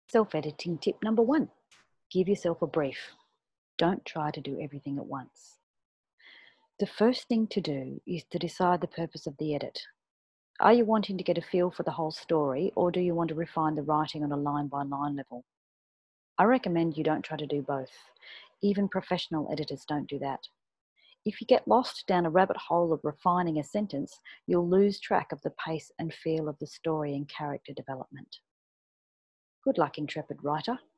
Self-editing tip number 1. Give yourself a brief. Don't try to do everything at once. The first thing to do is to decide the purpose of the edit. Are you wanting to get a feel for the whole story, or do you want to refine the writing on a line-by-line level? I recommend you don't try to do both. Even professional editors don't do that. If you get lost down a rabbit hole of refining a sentence, you'll lose track of the pace and feel of the story and character development. Good luck, intrepid writer.